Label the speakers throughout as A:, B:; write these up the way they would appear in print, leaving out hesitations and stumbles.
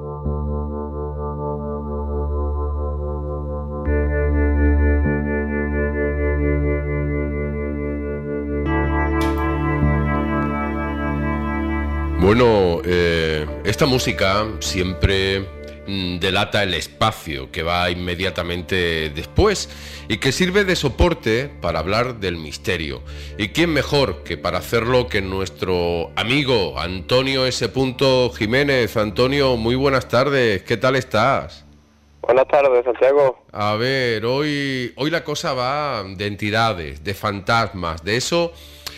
A: Bueno, esta música siempre delata el espacio que va inmediatamente después y que sirve de soporte para hablar del misterio. ¿Y quién mejor que para hacerlo que nuestro amigo Antonio S. Jiménez? Antonio, muy buenas tardes, ¿qué tal estás?
B: Buenas tardes, Santiago.
A: A ver, hoy la cosa va de entidades, de fantasmas, de eso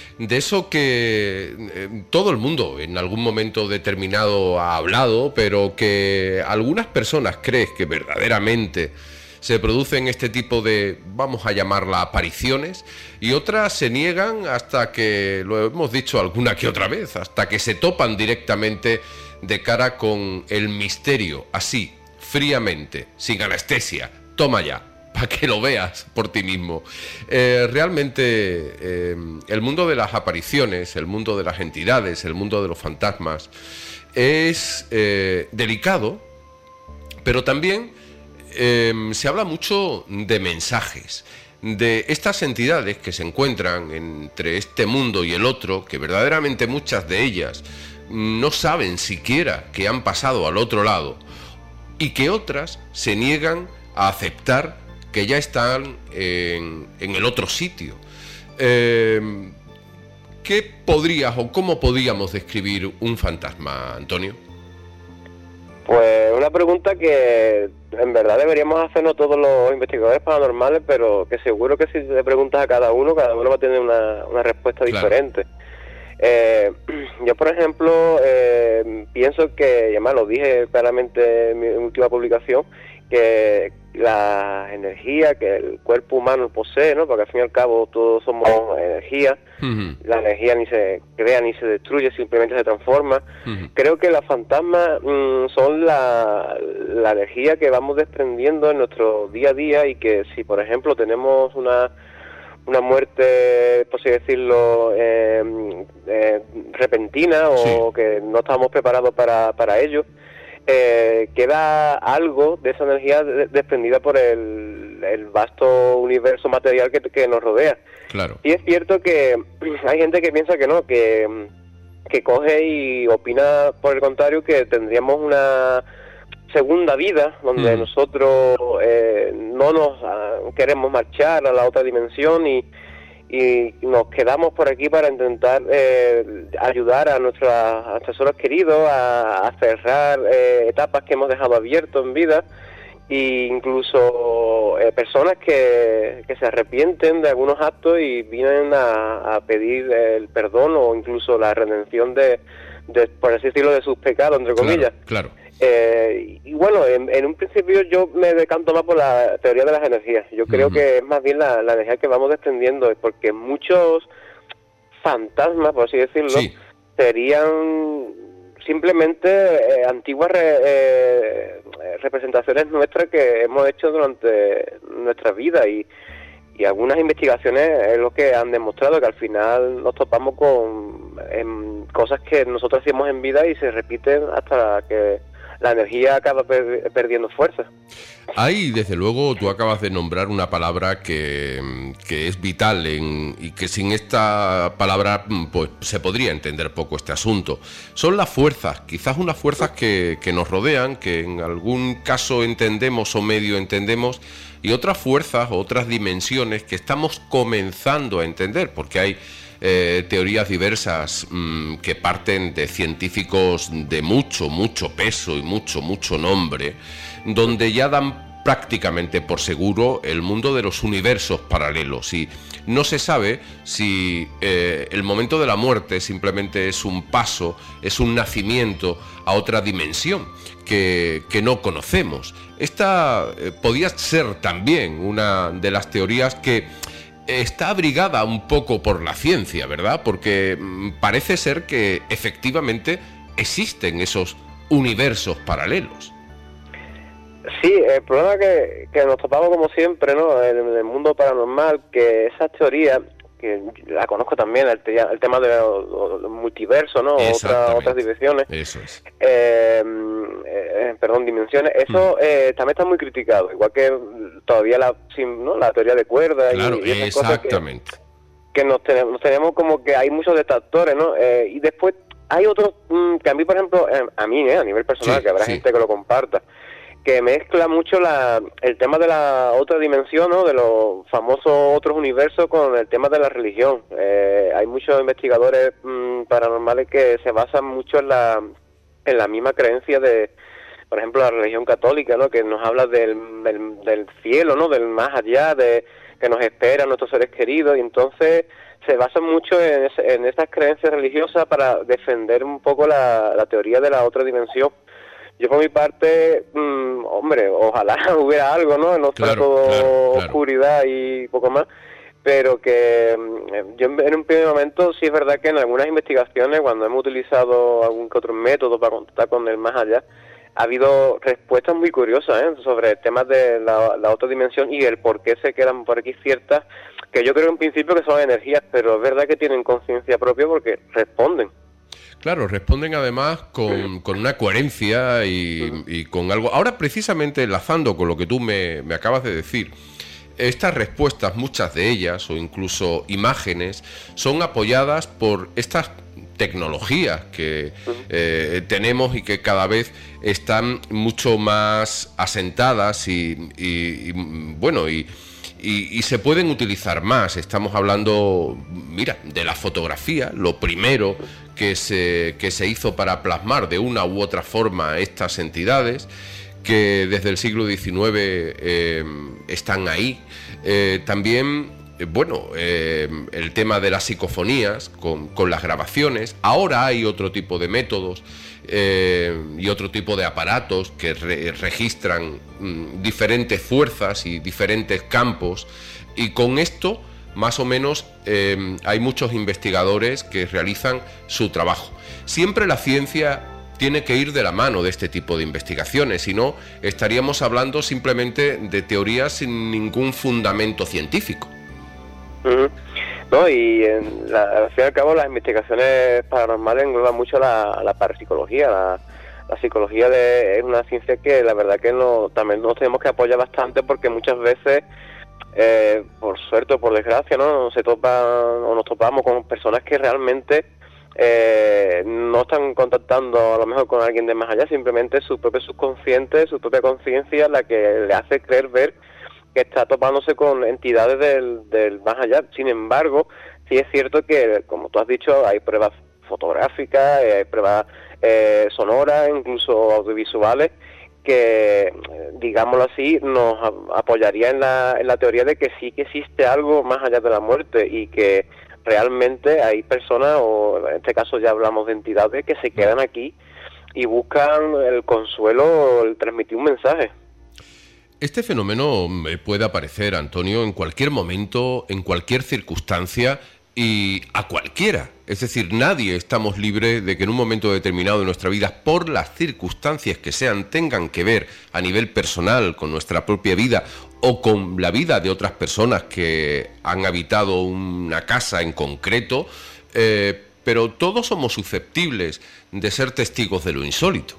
A: que todo el mundo en algún momento determinado ha hablado, pero que algunas personas creen que verdaderamente se producen este tipo de, vamos a llamarla, apariciones, y otras se niegan hasta que, lo hemos dicho alguna que otra vez, hasta que se topan directamente de cara con el misterio, así, fríamente, sin anestesia. Toma ya, para que lo veas por ti mismo. Realmente el mundo de las apariciones, el mundo de las entidades, el mundo de los fantasmas es delicado, pero también se habla mucho de mensajes, de estas entidades que se encuentran entre este mundo y el otro, que verdaderamente muchas de ellas no saben siquiera que han pasado al otro lado, y que otras se niegan a aceptar que ya están en el otro sitio. ¿Qué podrías o cómo podríamos describir un fantasma, Antonio?
B: Pues una pregunta que en verdad deberíamos hacernos todos los investigadores paranormales, pero que seguro que si le preguntas a cada uno va a tener una respuesta diferente. Yo, por ejemplo, pienso que, y además lo dije claramente en mi última publicación, que la energía que el cuerpo humano posee, ¿no? Porque al fin y al cabo todos somos energía. La energía ni se crea ni se destruye, simplemente se transforma. Creo que las fantasmas son la energía que vamos desprendiendo en nuestro día a día, y que si, por ejemplo, tenemos una muerte, por así decirlo, repentina, o que no estamos preparados para ello, queda algo de esa energía desprendida por el vasto universo material que nos rodea.
A: Claro.
B: Y es cierto que hay gente que piensa que no, que coge y opina por el contrario, que tendríamos una segunda vida donde nosotros no nos queremos marchar a la otra dimensión y nos quedamos por aquí para intentar ayudar a nuestros seres queridos a cerrar etapas que hemos dejado abiertas en vida, e incluso personas que se arrepienten de algunos actos y vienen a pedir el perdón o incluso la redención de por así decirlo, de sus pecados, entre comillas.
A: Claro.
B: Y bueno, en un principio yo me decanto más por la teoría de las energías. Yo creo que es más bien la energía que vamos desprendiendo, porque muchos fantasmas, por así decirlo, serían simplemente antiguas representaciones nuestras que hemos hecho durante nuestra vida, y algunas investigaciones es lo que han demostrado, que al final nos topamos con cosas que nosotros hacíamos en vida y se repiten hasta que la energía acaba perdiendo fuerza.
A: Hay, desde luego, tú acabas de nombrar una palabra que es vital y que sin esta palabra pues se podría entender poco este asunto. Son las fuerzas, quizás unas fuerzas que nos rodean, que en algún caso entendemos o medio entendemos, y otras fuerzas o otras dimensiones que estamos comenzando a entender, porque hay teorías diversas que parten de científicos de mucho peso y mucho nombre, donde ya dan prácticamente por seguro el mundo de los universos paralelos, y no se sabe si el momento de la muerte simplemente es un paso, es un nacimiento a otra dimensión que no conocemos. Esta podía ser también una de las teorías que está abrigada un poco por la ciencia, ¿verdad? Porque parece ser que efectivamente existen esos universos paralelos.
B: Sí, el problema que nos topamos como siempre, ¿no?, en el mundo paranormal, que esas teorías, que la conozco también, el tema de los multiversos, ¿no?, otras dimensiones.
A: Eso es.
B: dimensiones, eso también está muy criticado, igual que todavía la teoría de cuerdas.
A: Claro,
B: y esas
A: exactamente.
B: Cosas que nos tenemos como que hay muchos detractores, ¿no? Y después hay otros que a mí, por ejemplo, a nivel personal, que habrá gente que lo comparta, que mezcla mucho el tema de la otra dimensión, ¿no? De los famosos otros universos con el tema de la religión. Hay muchos investigadores paranormales que se basan mucho en la misma creencia de, por ejemplo, la religión católica, ¿no? Que nos habla del cielo, ¿no? Del más allá, de que nos esperan nuestros seres queridos, y entonces se basan mucho en esas creencias religiosas para defender un poco la teoría de la otra dimensión. Yo por mi parte, hombre, ojalá hubiera algo, ¿no? No fuera todo oscuridad y poco más, pero que yo en un primer momento sí es verdad que en algunas investigaciones, cuando hemos utilizado algún que otro método para contactar con el más allá, ha habido respuestas muy curiosas sobre temas de la otra dimensión y el por qué se quedan por aquí ciertas, que yo creo en principio que son energías, pero es verdad que tienen conciencia propia porque responden.
A: Claro, responden además con una coherencia y con algo. Ahora, precisamente, enlazando con lo que tú me acabas de decir, estas respuestas, muchas de ellas, o incluso imágenes, son apoyadas por estas tecnologías que tenemos y que cada vez están mucho más asentadas y se pueden utilizar más. Estamos hablando, mira, de la fotografía, lo primero que se hizo para plasmar de una u otra forma estas entidades, que desde el siglo XIX están ahí. También, el tema de las psicofonías con las grabaciones. Ahora hay otro tipo de métodos y otro tipo de aparatos que registran diferentes fuerzas y diferentes campos, y con esto más o menos hay muchos investigadores que realizan su trabajo. Siempre la ciencia tiene que ir de la mano de este tipo de investigaciones, si no estaríamos hablando simplemente de teorías sin ningún fundamento científico.
B: No, y al fin y al cabo las investigaciones paranormales engloban mucho la parapsicología. La psicología es una ciencia que la verdad que también nos tenemos que apoyar bastante, porque muchas veces, por suerte o por desgracia, ¿no? Nos topamos con personas que realmente no están contactando a lo mejor con alguien de más allá, simplemente su propio subconsciente, su propia conciencia, la que le hace ver que está topándose con entidades del más allá. Sin embargo, sí es cierto que, como tú has dicho, hay pruebas fotográficas, hay pruebas sonoras, incluso audiovisuales, que, digámoslo así, nos apoyaría en la teoría de que sí que existe algo más allá de la muerte, y que realmente hay personas, o en este caso ya hablamos de entidades, que se quedan aquí y buscan el consuelo, el transmitir un mensaje.
A: Este fenómeno puede aparecer, Antonio, en cualquier momento, en cualquier circunstancia y a cualquiera. Es decir, nadie estamos libres de que en un momento determinado de nuestra vida, por las circunstancias que sean, tengan que ver a nivel personal con nuestra propia vida o con la vida de otras personas que han habitado una casa en concreto, pero todos somos susceptibles de ser testigos de lo insólito.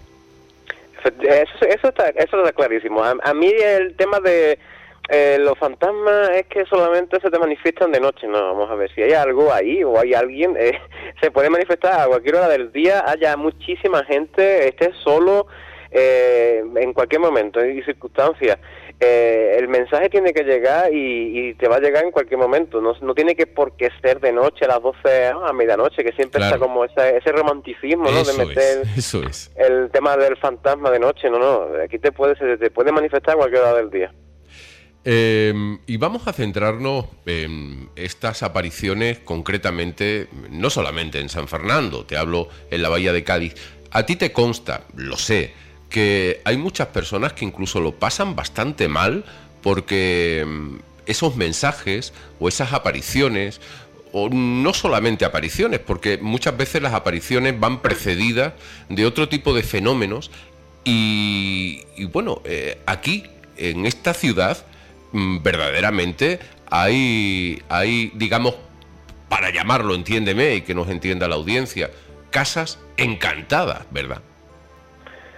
B: Eso está clarísimo. A mí el tema de los fantasmas es que solamente se te manifiestan de noche. No, vamos a ver, si hay algo ahí o hay alguien, se puede manifestar a cualquier hora del día, haya muchísima gente, esté solo, en cualquier momento y circunstancia. El mensaje tiene que llegar y te va a llegar en cualquier momento. No tiene que por qué ser de noche, a las 12 a medianoche, que siempre está como ese romanticismo, ¿no? De meter el tema del fantasma de noche. No, aquí te puede manifestar a cualquier hora del día.
A: Y vamos a centrarnos en estas apariciones concretamente, no solamente en San Fernando, te hablo en la Bahía de Cádiz. A ti te consta, lo sé, que hay muchas personas que incluso lo pasan bastante mal porque esos mensajes o esas apariciones, o no solamente apariciones, porque muchas veces las apariciones van precedidas de otro tipo de fenómenos y bueno, aquí, en esta ciudad, verdaderamente hay, digamos, para llamarlo, entiéndeme, y que nos entienda la audiencia, casas encantadas, ¿verdad?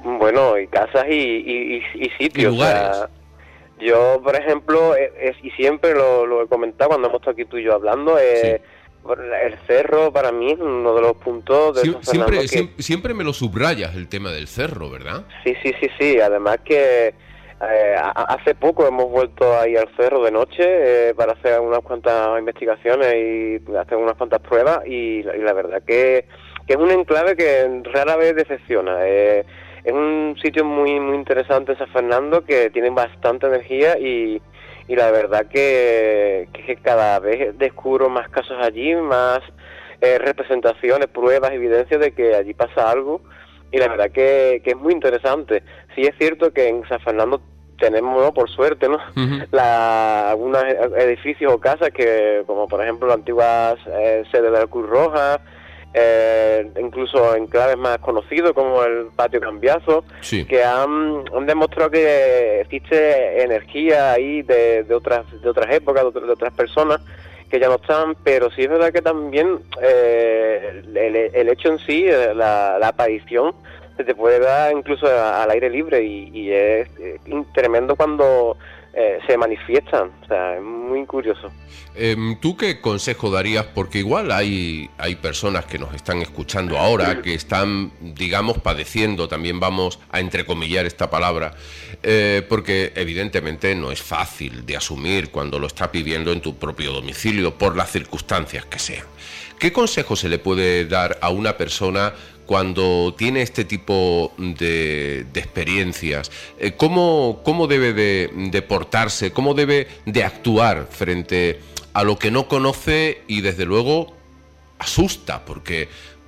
B: Bueno, y casas y sitios.
A: Y lugares.
B: O sea, yo, por ejemplo, y siempre lo he comentado cuando hemos estado aquí tú y yo hablando,
A: Sí.
B: el cerro para mí es uno de los puntos de San Fernando
A: Siempre me lo subrayas el tema del cerro, ¿verdad?
B: Sí. Además que hace poco hemos vuelto ahí al cerro de noche para hacer unas cuantas investigaciones y hacer unas cuantas pruebas y la verdad que es un enclave que rara vez decepciona. Es un sitio muy muy interesante en San Fernando que tiene bastante energía y la verdad que cada vez descubro más casos allí, más representaciones, pruebas, evidencias de que allí pasa algo y la verdad que es muy interesante. Sí es cierto que en San Fernando tenemos, ¿no?, por suerte, ¿no?, algunos edificios o casas que, como por ejemplo la antigua sede de la Cruz Roja, incluso enclaves más conocidos como el Patio Cambiazo,
A: Sí.
B: que han demostrado que existe energía ahí de otras épocas, de otras personas que ya no están, pero sí es verdad que también el hecho en sí, la aparición, se te puede dar incluso al aire libre y es tremendo cuando se manifiestan. O sea, es muy curioso.
A: ¿Tú qué consejo darías? Porque igual hay personas que nos están escuchando ahora que están, digamos, padeciendo, también vamos a entrecomillar esta palabra, porque evidentemente no es fácil de asumir cuando lo estás viviendo en tu propio domicilio por las circunstancias que sean. ¿Qué consejo se le puede dar a una persona cuando tiene este tipo de experiencias? ¿Cómo debe de portarse? ¿Cómo debe de actuar frente a lo que no conoce y desde luego asusta? Porque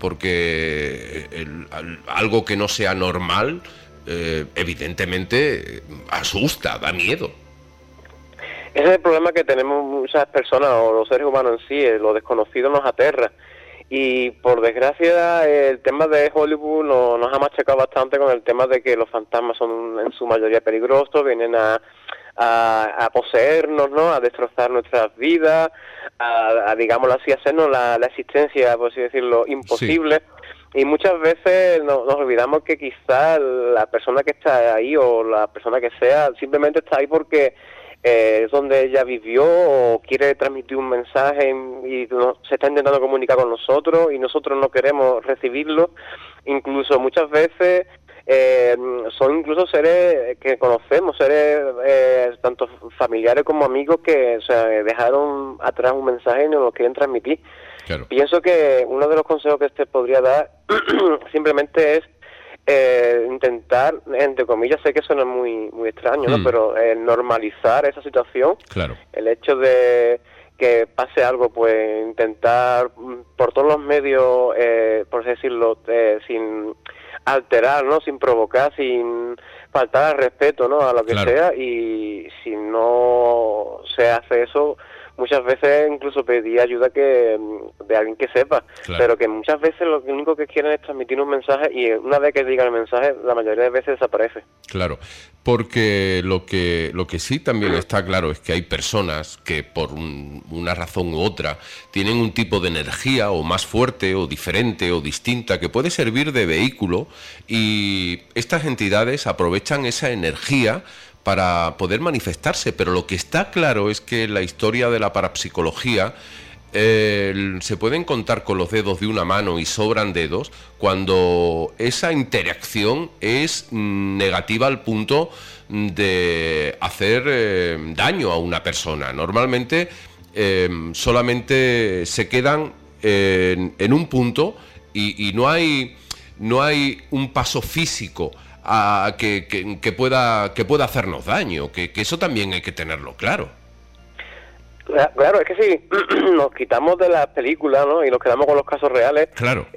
A: algo que no sea normal, evidentemente asusta, da miedo.
B: Ese es el problema que tenemos muchas personas o los seres humanos en sí, lo desconocido nos aterra. Y por desgracia el tema de Hollywood nos ha machacado bastante con el tema de que los fantasmas son en su mayoría peligrosos, vienen a poseernos, ¿no?, a destrozar nuestras vidas, a digámoslo así, hacernos la existencia, por así decirlo, imposible. Sí. Y muchas veces nos olvidamos que quizás la persona que está ahí o la persona que sea simplemente está ahí porque es donde ella vivió o quiere transmitir un mensaje y se está intentando comunicar con nosotros y nosotros no queremos recibirlo. Incluso muchas veces son incluso seres que conocemos, seres tanto familiares como amigos que, o sea, dejaron atrás un mensaje y nos lo quieren transmitir. Claro. Pienso que uno de los consejos que te podría dar simplemente es intentar, entre comillas, sé que suena muy muy extraño, ¿no?, pero normalizar esa situación. Claro. El hecho de que pase algo, pues intentar por todos los medios, por así decirlo, sin alterar, ¿no?, sin provocar, sin faltar al respeto, ¿no?, a lo que sea, y si no se hace eso, muchas veces incluso pedir ayuda de alguien que sepa, pero que muchas veces lo único que quieren es transmitir un mensaje y una vez que digan el mensaje, la mayoría de veces desaparece. Claro,
A: porque lo que sí también está claro es que hay personas que por una razón u otra tienen un tipo de energía o más fuerte o diferente o distinta que puede servir de vehículo y estas entidades aprovechan esa energía para poder manifestarse, pero lo que está claro es que la historia de la parapsicología se pueden contar con los dedos de una mano y sobran dedos cuando esa interacción es negativa al punto de hacer daño a una persona. Normalmente solamente se quedan en un punto y no hay un paso físico que pueda hacernos daño, que eso también hay que tenerlo claro.
B: Claro, es que si nos quitamos de las películas, ¿no?, y nos quedamos con los casos reales, claro,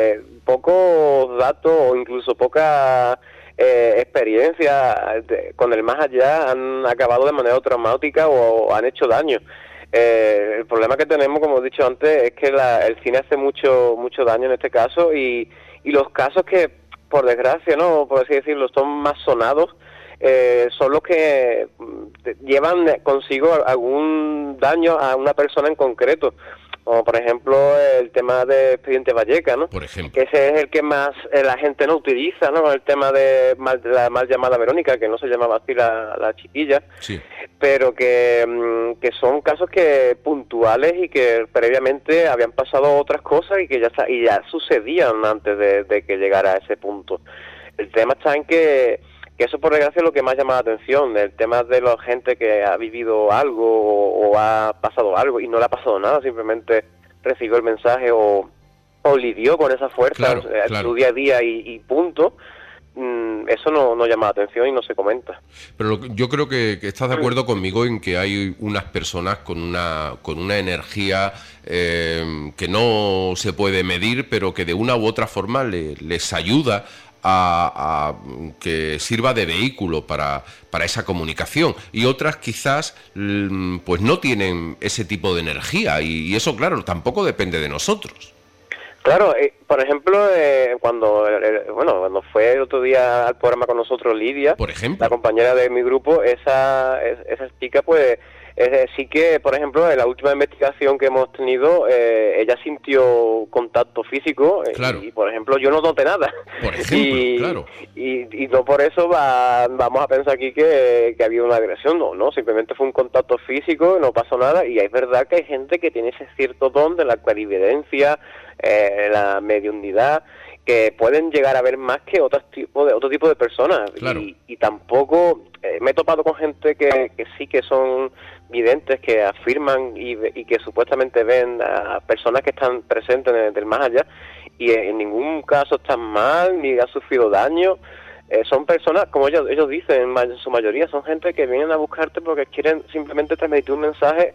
B: pocos datos o incluso poca experiencia con el más allá han acabado de manera traumática o han hecho daño. El problema que tenemos, como he dicho antes, es que el cine hace mucho daño en este caso y los casos que, por desgracia, ¿no?, por así decirlo, son más sonados, son los que llevan consigo algún daño a una persona en concreto. como por ejemplo el tema de Expediente Valleca, ¿no?
A: Por ejemplo.
B: Que ese es el que más la gente no utiliza, ¿no? El tema de la mal llamada Verónica, que no se llamaba así la chiquilla,
A: sí,
B: pero que son casos que puntuales y que previamente habían pasado otras cosas y que ya sucedían antes de que llegara a ese punto. El tema está en que eso por desgracia es lo que más llama la atención, el tema de la gente que ha vivido algo o ha pasado algo y no le ha pasado nada, simplemente recibió el mensaje o lidió con esa fuerza en su día a día y punto. Eso no llama la atención y no se comenta.
A: Pero yo creo que estás de acuerdo conmigo en que hay unas personas con una energía que no se puede medir, pero que de una u otra forma les ayuda a que sirva de vehículo para esa comunicación, y otras quizás pues no tienen ese tipo de energía, y eso claro tampoco depende de nosotros.
B: Claro, por ejemplo, cuando fue el otro día al programa con nosotros Lidia,
A: por ejemplo,
B: la compañera de mi grupo, esa chica pues sí que, por ejemplo, en la última investigación que hemos tenido, ella sintió contacto físico,
A: claro.
B: y, por ejemplo, yo no noté nada.
A: Por ejemplo, claro.
B: Y no por eso vamos a pensar aquí que había una agresión, no, simplemente fue un contacto físico, no pasó nada, y es verdad que hay gente que tiene ese cierto don de la clarividencia, la mediunidad, que pueden llegar a ver más que otro tipo de personas.
A: Claro.
B: Y tampoco me he topado con gente que sí que son videntes, que afirman y que supuestamente ven a personas que están presentes en el más allá, y en ningún caso están mal ni han sufrido daño. Son personas, como ellos dicen, en su mayoría son gente que vienen a buscarte porque quieren simplemente transmitir un mensaje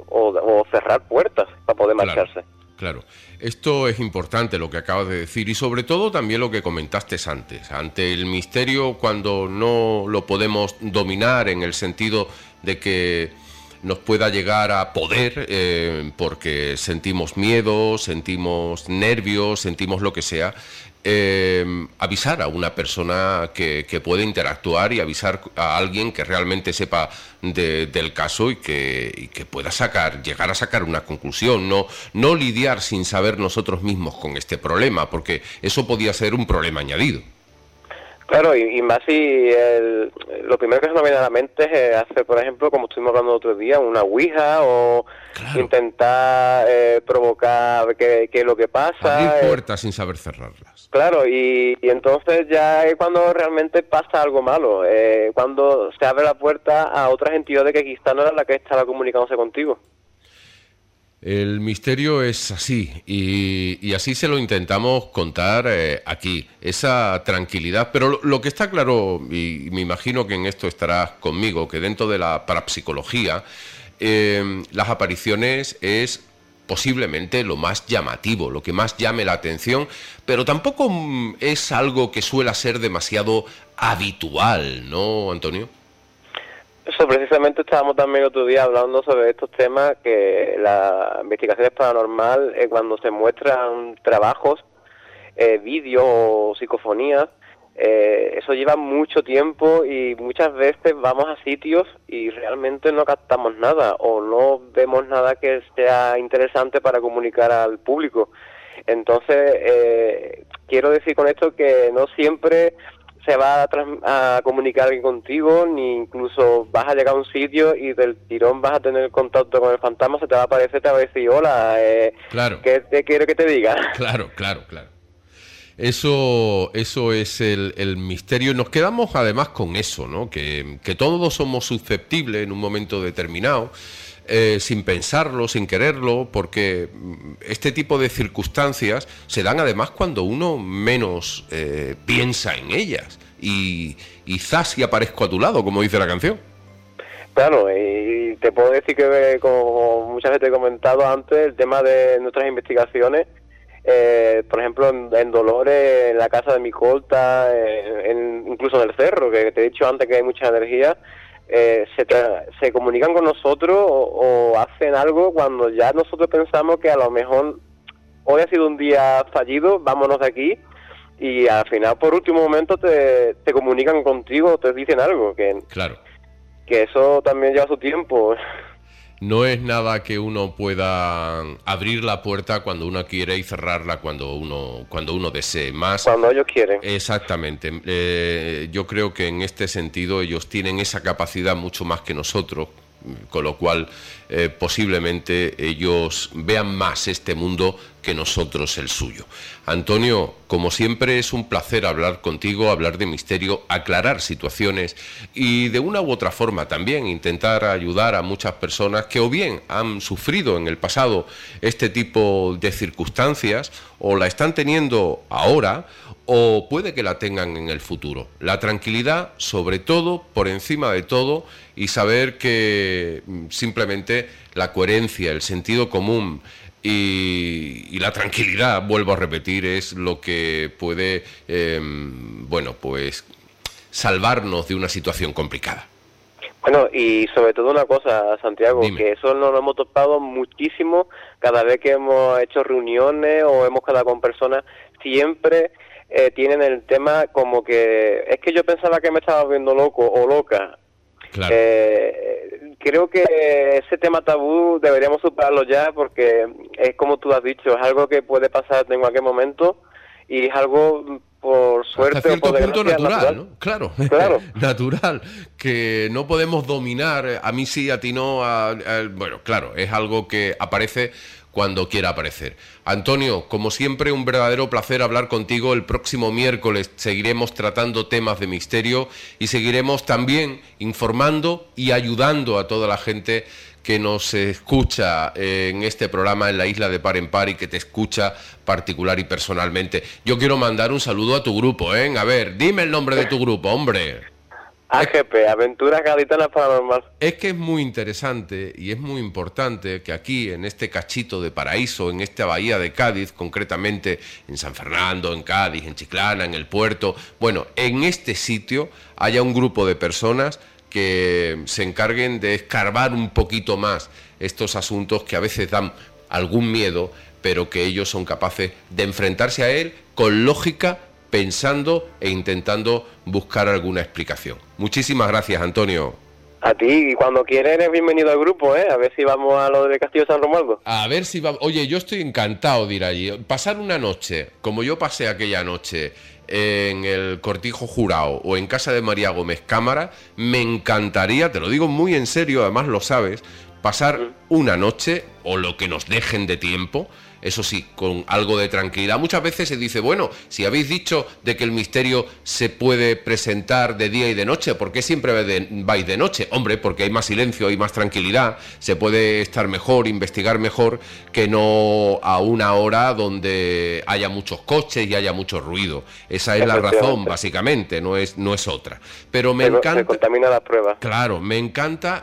B: o cerrar puertas para poder marcharse.
A: Claro, esto es importante lo que acabas de decir, y sobre todo también lo que comentaste antes, ante el misterio, cuando no lo podemos dominar en el sentido de que nos pueda llegar a poder, porque sentimos miedo, sentimos nervios, sentimos lo que sea, avisar a una persona que puede interactuar, y avisar a alguien que realmente sepa del caso y que pueda llegar a sacar una conclusión, no lidiar sin saber nosotros mismos con este problema, porque eso podía ser un problema añadido.
B: Claro, y más si lo primero que se nos viene a la mente es hacer, por ejemplo, como estuvimos hablando el otro día, una ouija, o claro, intentar provocar qué es lo que pasa.
A: Abrir puertas sin saber cerrarlas.
B: Claro, y entonces ya es cuando realmente pasa algo malo, cuando se abre la puerta a otras entidades que quizá no era la que estaba comunicándose contigo.
A: El misterio es así, y así se lo intentamos contar aquí, esa tranquilidad. Pero lo que está claro, y me imagino que en esto estarás conmigo, que dentro de la parapsicología, las apariciones es posiblemente lo más llamativo, lo que más llame la atención, pero tampoco es algo que suela ser demasiado habitual, ¿no, Antonio?
B: Eso, precisamente estábamos también el otro día hablando sobre estos temas, que la investigación es paranormal, cuando se muestran trabajos, vídeos o psicofonías, eso lleva mucho tiempo, y muchas veces vamos a sitios y realmente no captamos nada o no vemos nada que sea interesante para comunicar al público. Entonces, quiero decir con esto que no siempre se va a comunicar alguien contigo, ni incluso vas a llegar a un sitio y del tirón vas a tener contacto con el fantasma, se te va a aparecer, te va a decir, hola,
A: claro,
B: ¿qué te quiero que te diga?
A: Claro. Eso es el misterio. Nos quedamos además con eso, ¿no? Que todos somos susceptibles en un momento determinado, sin pensarlo, sin quererlo, porque este tipo de circunstancias se dan además cuando uno menos piensa en ellas, y zas y aparezco a tu lado, como dice la canción. Claro,
B: y te puedo decir que, como muchas veces he comentado antes, el tema de nuestras investigaciones, por ejemplo, en Dolores, en la casa de Micolta, incluso en el cerro, que te he dicho antes que hay mucha energía, se comunican con nosotros o hacen algo cuando ya nosotros pensamos que a lo mejor hoy ha sido un día fallido, vámonos de aquí, y al final por último momento te comunican contigo, te dicen algo,
A: claro,
B: que eso también lleva su tiempo.
A: No es nada que uno pueda abrir la puerta cuando uno quiere y cerrarla cuando uno desee más.
B: Cuando ellos quieren.
A: Exactamente. Yo creo que en este sentido ellos tienen esa capacidad mucho más que nosotros, con lo cual posiblemente ellos vean más este mundo que nosotros el suyo. Antonio, como siempre es un placer hablar contigo, hablar de misterio, aclarar situaciones y de una u otra forma también intentar ayudar a muchas personas que o bien han sufrido en el pasado este tipo de circunstancias o la están teniendo ahora o puede que la tengan en el futuro. La tranquilidad, sobre todo, por encima de todo, y saber que simplemente la coherencia, el sentido común y la tranquilidad, vuelvo a repetir, es lo que puede, pues salvarnos de una situación complicada.
B: Bueno, y sobre todo una cosa, Santiago,
A: Dime.
B: que eso nos lo hemos topado muchísimo cada vez que hemos hecho reuniones o hemos quedado con personas, siempre tienen el tema como que es que yo pensaba que me estaba viendo loco o loca.
A: Claro.
B: Creo que ese tema tabú deberíamos superarlo ya porque es como tú has dicho, es algo que puede pasar en cualquier momento y es algo por suerte
A: hasta cierto
B: o por
A: punto
B: desgracia,
A: natural, ¿no? Claro,
B: claro.
A: natural, que no podemos dominar, a mí sí, a ti no, bueno, claro, es algo que aparece cuando quiera aparecer. Antonio, como siempre, un verdadero placer hablar contigo. El próximo miércoles seguiremos tratando temas de misterio y seguiremos también informando y ayudando a toda la gente que nos escucha en este programa en la isla de Par en Par y que te escucha particular y personalmente. Yo quiero mandar un saludo a tu grupo, ¿eh? A ver, dime el nombre de tu grupo, hombre.
B: AGP, Aventuras Gaditanas Paranormal.
A: Es que es muy interesante y es muy importante que aquí, en este cachito de paraíso, en esta bahía de Cádiz, concretamente en San Fernando, en Cádiz, en Chiclana, en el puerto, bueno, en este sitio haya un grupo de personas que se encarguen de escarbar un poquito más estos asuntos que a veces dan algún miedo, pero que ellos son capaces de enfrentarse a él con lógica, pensando e intentando buscar alguna explicación. Muchísimas gracias, Antonio.
B: A ti, y cuando quieras eres bienvenido al grupo, ¿eh? A ver si vamos a lo del Castillo de San Romualdo.
A: A ver si va... Oye, yo estoy encantado de ir allí. Pasar una noche, como yo pasé aquella noche en el Cortijo Jurado o en casa de María Gómez Cámara, me encantaría, te lo digo muy en serio, además lo sabes, pasar una noche o lo que nos dejen de tiempo, eso sí, con algo de tranquilidad. Muchas veces se dice, bueno, si habéis dicho de que el misterio se puede presentar de día y de noche, ¿por qué siempre vais de noche? Hombre, porque hay más silencio, hay más tranquilidad, se puede estar mejor, investigar mejor, que no a una hora donde haya muchos coches y haya mucho ruido. Esa es la razón, básicamente, no es otra. Pero me encanta...
B: Se contamina las pruebas.
A: Claro, me encanta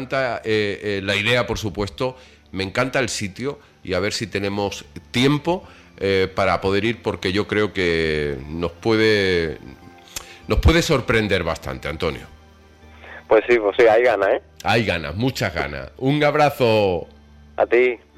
A: la idea, por supuesto, me encanta el sitio y a ver si tenemos tiempo para poder ir, porque yo creo que nos puede sorprender bastante, Antonio.
B: Pues sí, hay ganas, ¿eh?
A: Hay ganas, muchas ganas. Un abrazo.
B: A ti.